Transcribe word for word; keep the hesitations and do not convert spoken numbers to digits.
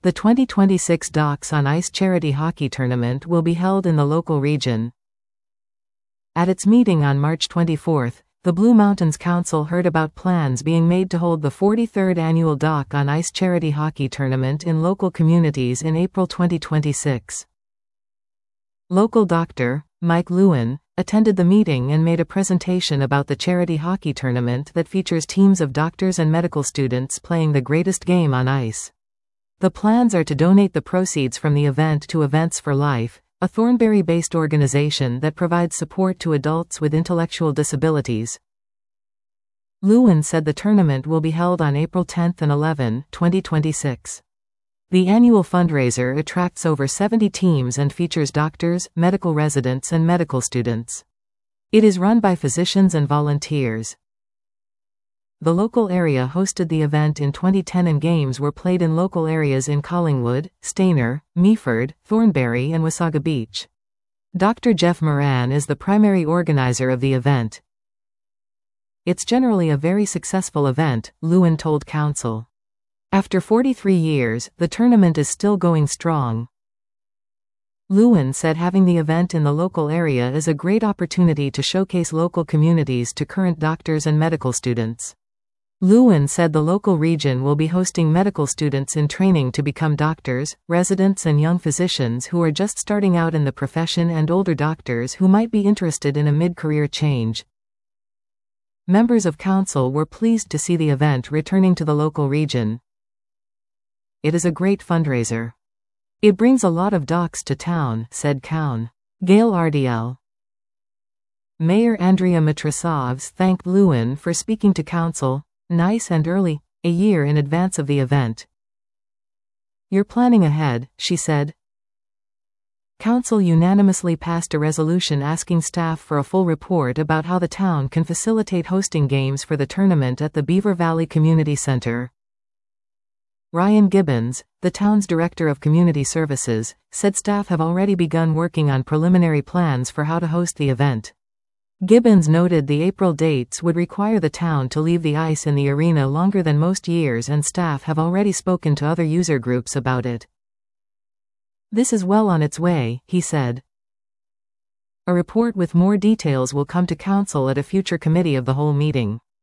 The twenty twenty-six Docs on Ice charity hockey tournament will be held in the local region. At its meeting on March twenty-fourth, the Blue Mountains Council heard about plans being made to hold the forty-third annual Doc on Ice charity hockey tournament in local communities in April twenty twenty-six. Local doctor Mike Lewin attended the meeting and made a presentation about the charity hockey tournament that features teams of doctors and medical students playing the greatest game on ice. The plans are to donate the proceeds from the event to Events for Life, a Thornbury-based organization that provides support to adults with intellectual disabilities. Lewin said the tournament will be held on April tenth and eleventh, twenty twenty-six. The annual fundraiser attracts over seventy teams and features doctors, medical residents and medical students. It is run by physicians and volunteers. The local area hosted the event in twenty ten and games were played in local areas in Collingwood, Stayner, Meaford, Thornbury and Wasaga Beach. Doctor Jeff Moran is the primary organizer of the event. It's generally a very successful event, Lewin told Council. After forty-three years, the tournament is still going strong. Lewin said having the event in the local area is a great opportunity to showcase local communities to current doctors and medical students. Lewin said the local region will be hosting medical students in training to become doctors, residents and young physicians who are just starting out in the profession and older doctors who might be interested in a mid-career change. Members of Council were pleased to see the event returning to the local region. It is a great fundraiser. It brings a lot of docs to town, said Cown. Gail R D L. Mayor Andrea Matrasovs thanked Lewin for speaking to Council, nice and early, a year in advance of the event. You're planning ahead, she said. Council unanimously passed a resolution asking staff for a full report about how the town can facilitate hosting games for the tournament at the Beaver Valley Community Center. Ryan Gibbons, the town's director of community services, said staff have already begun working on preliminary plans for how to host the event. Gibbons noted the April dates would require the town to leave the ice in the arena longer than most years and staff have already spoken to other user groups about it. This is well on its way, he said. A report with more details will come to Council at a future committee of the whole meeting.